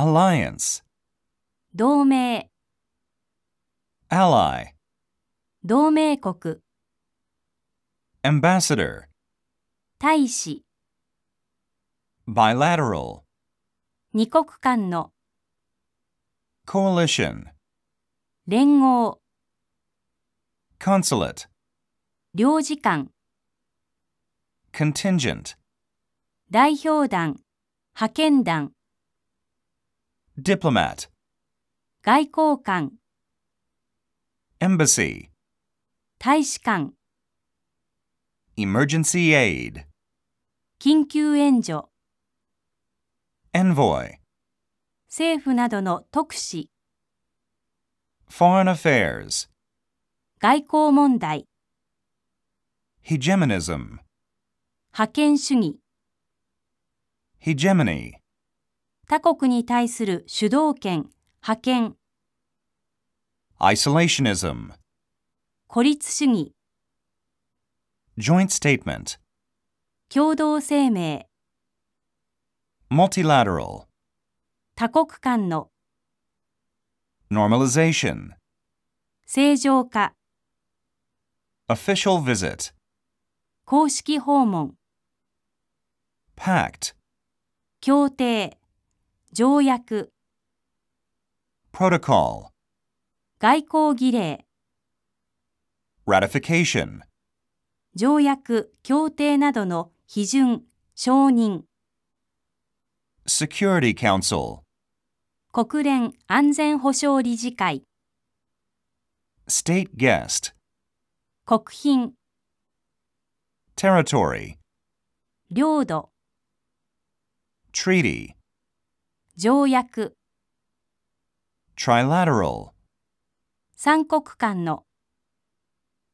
alliance, 同盟、 ally, 同盟国、 ambassador, 大使、 bilateral, 二国間の、 coalition, 連合、 consulate, 領事館、 contingent, 代表団、派遣団、 diplomat, 外交官、 embassy, 大使館、 emergency aid, 緊急援助、 envoy, 政府などの特使、 foreign affairs, 外交問題、 hegemonism, 覇権主義、 hegemony, 他国に対する主導権、覇権、 isolationism, 孤立主義、 joint statement, 共同声明、 multilateral, 多国間の、 normalization, 正常化、 official visit, 公式訪問、 pact, 協定、条約、 protocol, 外交儀礼、 ratification, 条約、協定などの批准、承認、 security council, 国連安全保障理事会、 state guest, 国賓、 territory, 領土、 treaty, 条約、 trilateral, 三国間の、